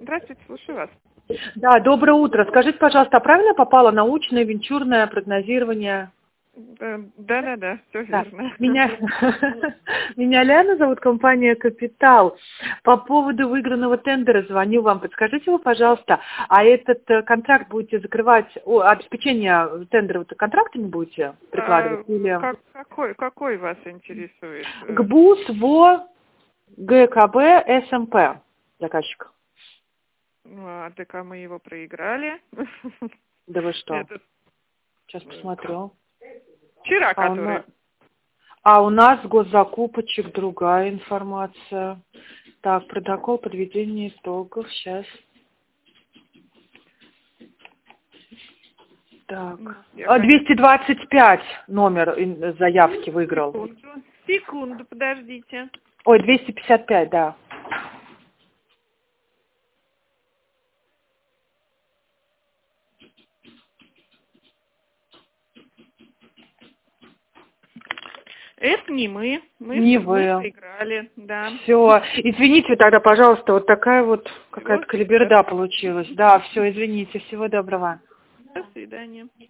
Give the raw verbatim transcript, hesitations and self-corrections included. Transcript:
Здравствуйте, слушаю вас. Да, доброе утро. Скажите, пожалуйста, а правильно попало научное венчурное прогнозирование? Да-да-да, все Да. верно. Меня, меня Ляна зовут, компания «Капитал». По поводу выигранного тендера звоню вам. Подскажите вы, пожалуйста, а этот э, контракт будете закрывать, о, обеспечение тендера вот контрактами будете прикладывать? А, Или как, какой, какой вас интересует? ГБУС, ВО, ГКБ, СМП заказчик? Ну, а ДК мы его проиграли. Да вы что? Этот, Сейчас посмотрю. вчера, А у, который. на... а у нас госзакупочек другая информация. Так, протокол подведения итогов. Сейчас. Так. Я, А, конечно, двести двадцать пять номер ин- заявки выиграл. секунду, секунду, подождите. Ой, двести пятьдесят пять, да. Это не мы. Мы, Не мы вы. проиграли, да. Все. Извините тогда, пожалуйста, вот такая вот какая-то Всего калиберда получилась. Да, все, извините. Всего доброго. До свидания.